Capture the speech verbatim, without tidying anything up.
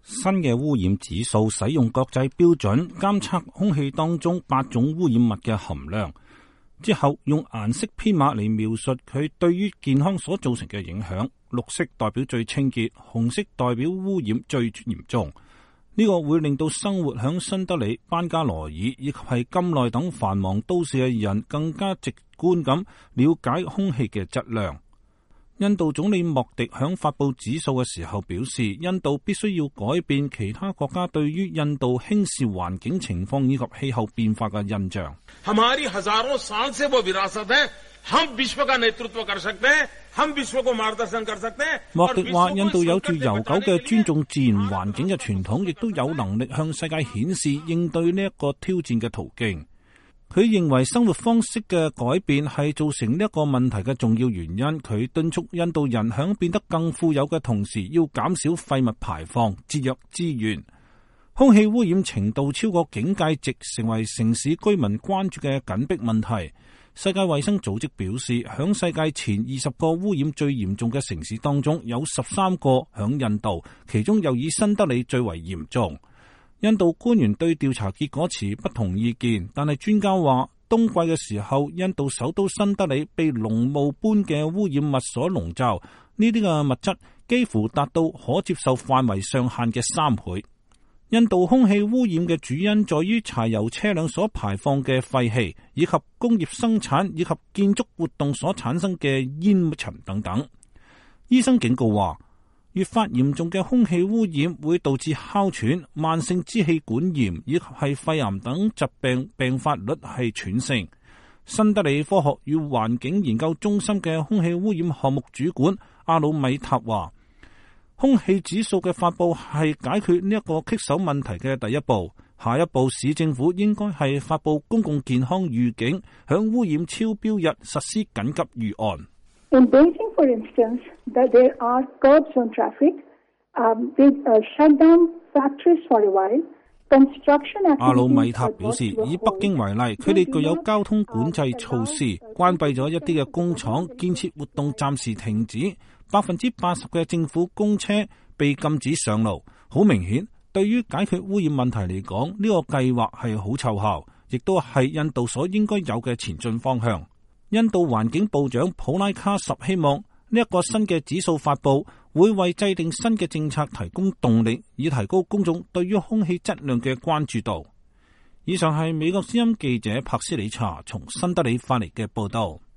新嘅污染指數使用國際標準監測空氣當中八種污染物嘅含量，之後用顏色編碼嚟描述佢對於健康所造成嘅影響。綠色代表最清潔，紅色代表污染最嚴重。呢個會令到生活響新德里、班加羅爾以及係金奈等繁忙都市嘅人更加直觀咁了解空氣嘅質量。印度總理莫迪響發佈指數嘅時候表示，印度必須要改變其他國家對於印度輕視環境情況以及氣候變化嘅印象。莫迪話，印度有住悠久嘅尊重自然環境嘅傳統，亦都有能力向世界顯示應對呢一個挑戰嘅途徑。佢認為生活方式嘅改變係造成呢一個問題嘅重要原因。佢敦促印度人響變得更富有嘅同時，要減少廢物排放，節約資源。空氣污染程度超過警戒值，成為城市居民關注嘅緊迫問題。世界衛生組織表示，響世界前二十個污染最嚴重嘅城市當中，有十三個響印度，其中又以新德里最為嚴重。印度官員對調查結果持不同意見，但係專家話，冬季嘅時候，印度首都新德里被濃霧般嘅污染物所籠罩，呢啲嘅物質幾乎達到可接受範圍上限嘅三倍。印度空氣污染嘅主因在於柴油車輛所排放嘅廢氣，以及工業生產以及建築活動所產生嘅煙塵等等。醫生警告話，越發嚴重嘅空氣污染會導致哮喘、慢性支氣管炎以及係肺癌等疾病，病發率係喘升。新德里科學與環境研究中心嘅空氣污染項目主管阿魯米塔話，空氣指數嘅發佈係解決呢一個棘手問題嘅第一步，下一步市政府應該係發佈公共健康預警，響污染超標日實施緊急預案。 In Beijing, for instance, that there are curbs on traffic, um, they uh, shut down factories for a while. Construction activities. 阿魯米塔表示，以北京為例，佢哋具有交通管制措施，關閉咗一啲嘅工廠，建設活動暫時停止，百分之八十嘅政府公車被禁止上路。好明顯，對於解決污染問題嚟講，呢個計劃係好奏效，亦都係印度所應該有嘅前進方向。印度環境部長普拉卡什希望呢一個新嘅指數發佈會為制定新嘅政策提供動力，以提高公眾對於空氣質量嘅關注度。以上係美國之音記者柏斯里查從新德里發嚟嘅報道。